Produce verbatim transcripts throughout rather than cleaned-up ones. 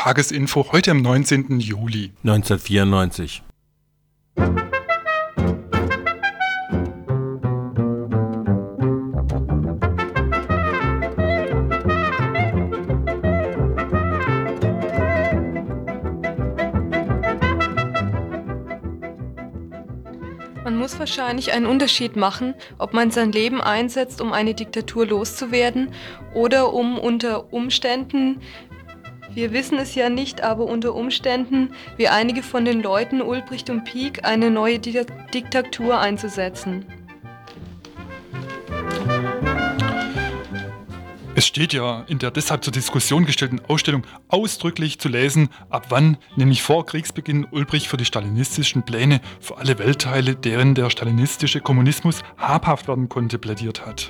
Tagesinfo heute am neunzehnten Juli neunzehnhundertvierundneunzig. Man muss wahrscheinlich einen Unterschied machen, ob man sein Leben einsetzt, um eine Diktatur loszuwerden oder um unter Umständen, wir wissen es ja nicht, aber unter Umständen, wie einige von den Leuten Ulbricht und Pieck, eine neue Di- Diktatur einzusetzen. Es steht ja in der deshalb zur Diskussion gestellten Ausstellung ausdrücklich zu lesen, ab wann, nämlich vor Kriegsbeginn, Ulbricht für die stalinistischen Pläne für alle Weltteile, deren der stalinistische Kommunismus habhaft werden konnte, plädiert hat.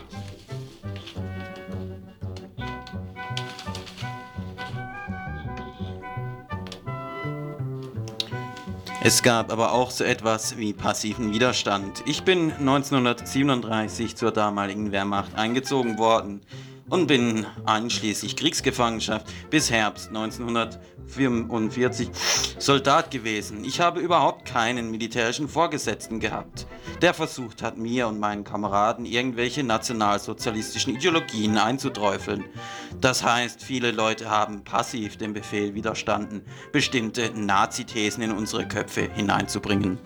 Es gab aber auch so etwas wie passiven Widerstand. Ich bin neunzehnhundertsiebenunddreißig zur damaligen Wehrmacht eingezogen worden und bin einschließlich Kriegsgefangenschaft bis Herbst neunzehnhundertvierundvierzig Soldat gewesen. Ich habe überhaupt keinen militärischen Vorgesetzten gehabt, der versucht hat, mir und meinen Kameraden irgendwelche nationalsozialistischen Ideologien einzuträufeln. Das heißt, viele Leute haben passiv dem Befehl widerstanden, bestimmte Nazi-Thesen in unsere Köpfe hineinzubringen.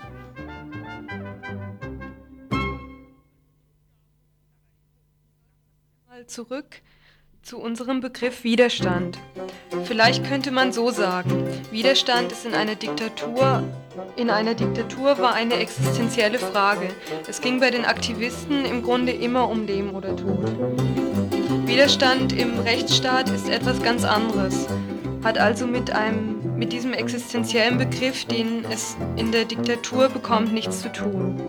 Zurück zu unserem Begriff Widerstand. Vielleicht könnte man so sagen, Widerstand ist in einer Diktatur, in einer Diktatur war eine existenzielle Frage. Es ging bei den Aktivisten im Grunde immer um Leben oder Tod. Widerstand im Rechtsstaat ist etwas ganz anderes, hat also mit einem, mit diesem existenziellen Begriff, den es in der Diktatur bekommt, nichts zu tun.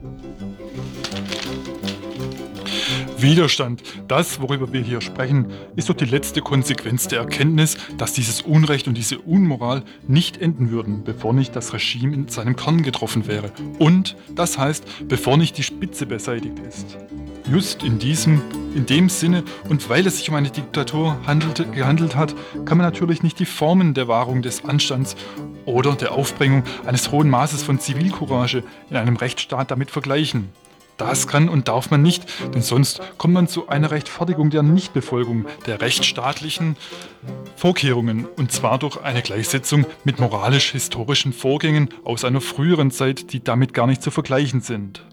Widerstand, das, worüber wir hier sprechen, ist doch die letzte Konsequenz der Erkenntnis, dass dieses Unrecht und diese Unmoral nicht enden würden, bevor nicht das Regime in seinem Kern getroffen wäre. Und, das heißt, bevor nicht die Spitze beseitigt ist. Just in diesem, in dem Sinne und weil es sich um eine Diktatur handelte, gehandelt hat, kann man natürlich nicht die Formen der Wahrung des Anstands oder der Aufbringung eines hohen Maßes von Zivilcourage in einem Rechtsstaat damit vergleichen. Das kann und darf man nicht, denn sonst kommt man zu einer Rechtfertigung der Nichtbefolgung der rechtsstaatlichen Vorkehrungen, und zwar durch eine Gleichsetzung mit moralisch-historischen Vorgängen aus einer früheren Zeit, die damit gar nicht zu vergleichen sind.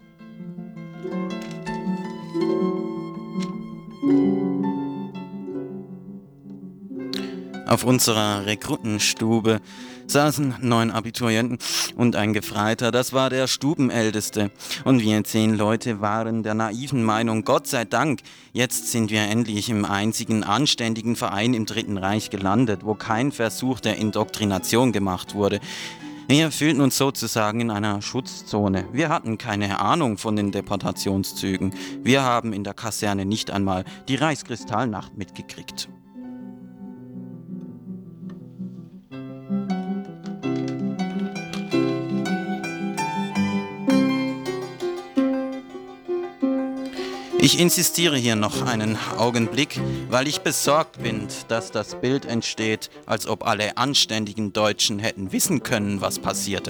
Auf unserer Rekrutenstube saßen neun Abiturienten und ein Gefreiter, das war der Stubenälteste. Und wir zehn Leute waren der naiven Meinung, Gott sei Dank, jetzt sind wir endlich im einzigen anständigen Verein im Dritten Reich gelandet, wo kein Versuch der Indoktrination gemacht wurde. Wir fühlten uns sozusagen in einer Schutzzone. Wir hatten keine Ahnung von den Deportationszügen. Wir haben in der Kaserne nicht einmal die Reichskristallnacht mitgekriegt. Ich insistiere hier noch einen Augenblick, weil ich besorgt bin, dass das Bild entsteht, als ob alle anständigen Deutschen hätten wissen können, was passierte.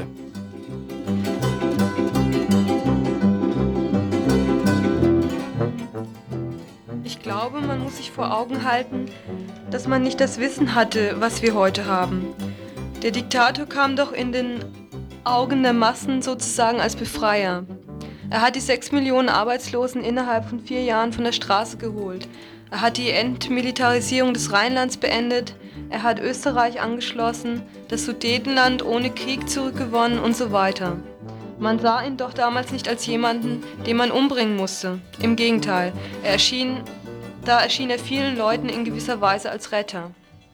Ich glaube, man muss sich vor Augen halten, dass man nicht das Wissen hatte, was wir heute haben. Der Diktator kam doch in den Augen der Massen sozusagen als Befreier. Er hat die sechs Millionen Arbeitslosen innerhalb von vier Jahren von der Straße geholt. Er hat die Entmilitarisierung des Rheinlands beendet. Er hat Österreich angeschlossen, das Sudetenland ohne Krieg zurückgewonnen und so weiter. Man sah ihn doch damals nicht als jemanden, den man umbringen musste. Im Gegenteil, er erschien, da erschien er vielen Leuten in gewisser Weise als Retter.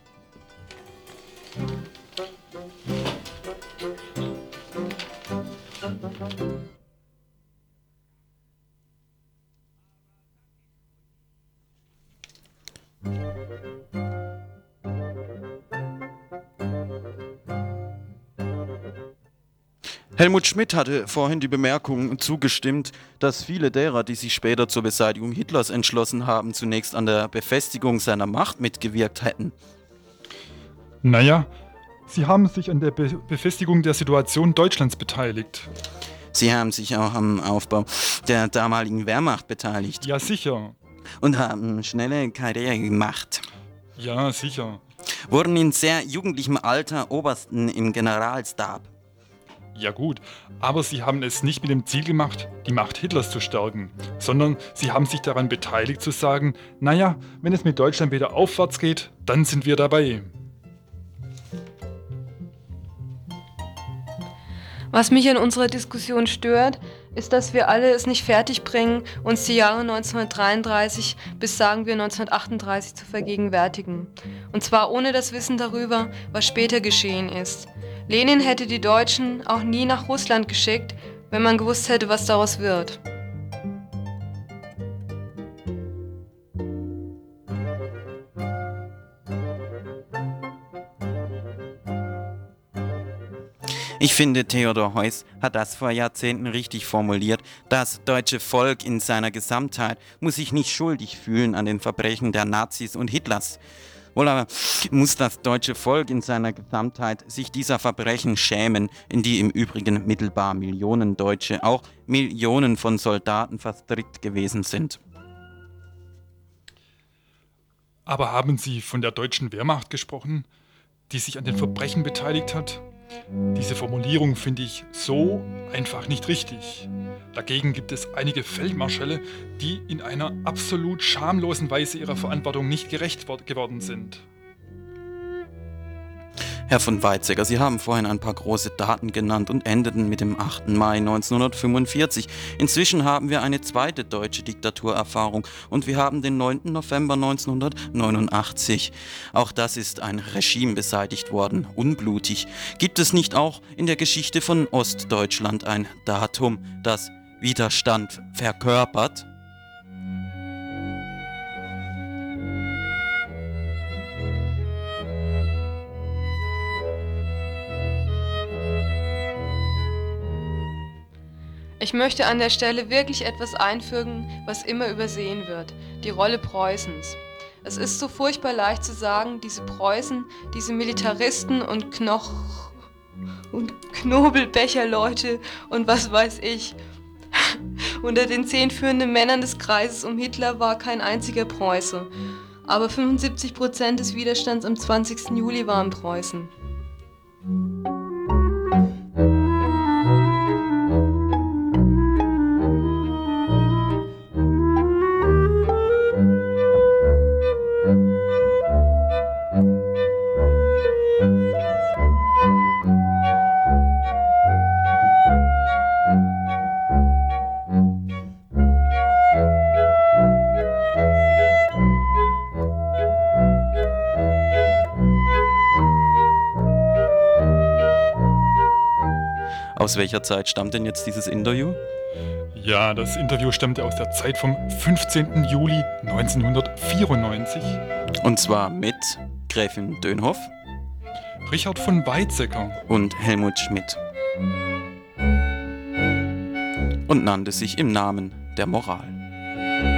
Helmut Schmidt hatte vorhin die Bemerkung zugestimmt, dass viele derer, die sich später zur Beseitigung Hitlers entschlossen haben, zunächst an der Befestigung seiner Macht mitgewirkt hätten. Naja, Sie haben sich an der Be- Befestigung der Situation Deutschlands beteiligt. Sie haben sich auch am Aufbau der damaligen Wehrmacht beteiligt Ja, sicher. und haben schnelle Karriere gemacht. Ja, sicher. Wurden in sehr jugendlichem Alter Obersten im Generalstab. Ja gut, aber Sie haben es nicht mit dem Ziel gemacht, die Macht Hitlers zu stärken, sondern Sie haben sich daran beteiligt zu sagen, naja, wenn es mit Deutschland wieder aufwärts geht, dann sind wir dabei. Was mich an unserer Diskussion stört, ist, dass wir alle es nicht fertigbringen, uns die Jahre neunzehnhundertdreiunddreißig bis sagen wir neunzehnhundertachtunddreißig zu vergegenwärtigen. Und zwar ohne das Wissen darüber, was später geschehen ist. Lenin hätte die Deutschen auch nie nach Russland geschickt, wenn man gewusst hätte, was daraus wird. Ich finde, Theodor Heuss hat das vor Jahrzehnten richtig formuliert. Das deutsche Volk in seiner Gesamtheit muss sich nicht schuldig fühlen an den Verbrechen der Nazis und Hitlers. Wohl aber muss das deutsche Volk in seiner Gesamtheit sich dieser Verbrechen schämen, in die im Übrigen mittelbar Millionen Deutsche, auch Millionen von Soldaten verstrickt gewesen sind. Aber haben Sie von der deutschen Wehrmacht gesprochen, die sich an den Verbrechen beteiligt hat? Diese Formulierung finde ich so einfach nicht richtig. Dagegen gibt es einige Feldmarschälle, die in einer absolut schamlosen Weise ihrer Verantwortung nicht gerecht wor- geworden sind. Herr von Weizsäcker, Sie haben vorhin ein paar große Daten genannt und endeten mit dem achten Mai neunzehnhundertfünfundvierzig. Inzwischen haben wir eine zweite deutsche Diktaturerfahrung und wir haben den neunten November neunzehnhundertneunundachtzig. Auch das ist ein Regime beseitigt worden, unblutig. Gibt es nicht auch in der Geschichte von Ostdeutschland ein Datum, das Widerstand verkörpert? Ich möchte an der Stelle wirklich etwas einfügen, was immer übersehen wird: die Rolle Preußens. Es ist so furchtbar leicht zu sagen, diese Preußen, diese Militaristen und Knoch und Knobelbecherleute und was weiß ich. Unter den zehn führenden Männern des Kreises um Hitler war kein einziger Preuße. Aber fünfundsiebzig Prozent des Widerstands am zwanzigsten Juli waren Preußen. Aus welcher Zeit stammt denn jetzt dieses Interview? Ja, das Interview stammte aus der Zeit vom fünfzehnten Juli neunzehnhundertvierundneunzig. Und zwar mit Gräfin Dönhoff Richard von Weizsäcker. und Helmut Schmidt. Und nannte sich im Namen der Moral.